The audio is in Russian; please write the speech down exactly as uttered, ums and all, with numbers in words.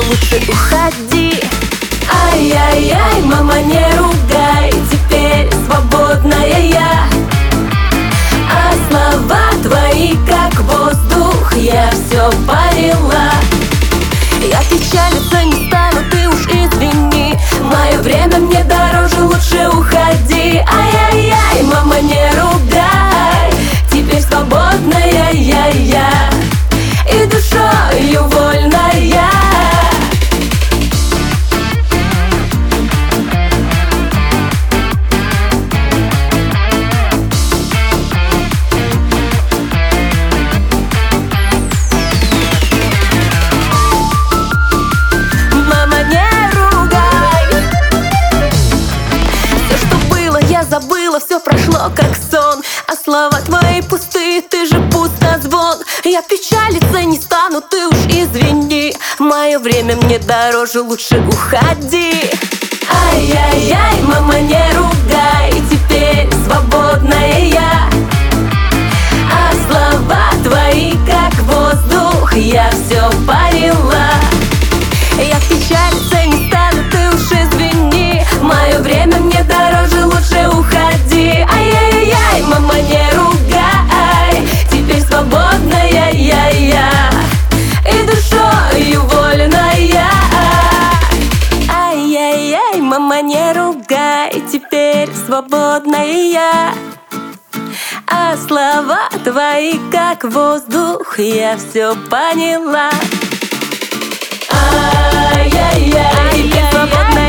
лучше уходи. Ай-яй-яй, мама, не ругай, теперь свободная я. А слова твои как воздух, я все поняла. Я печалиться не стану, ты уж извини. Мое время мне дороже, лучше уходи. Ай-яй-яй, мама, не ругай, теперь свободная я, я и душою вольная. Забыла, все прошло как сон, а слова твои пустые, ты же пустозвон. Я печалиться не стану, ты уж извини. Мое время мне дороже, лучше уходи. Ай-яй-яй, мама, не ругай, теперь свободная я. А слова твои как воздух, я все поняла. Я печалиться не стану, ты уж извини. Мое время мне дороже, лучше уходи. Ай-яй-яй, мама, не ругай, теперь свободная я, я и душою вольная. Ай-яй-яй, мама, не ругай, теперь свободная я. А слова твои как воздух, я все поняла. Ай-яй-яй, теперь свободная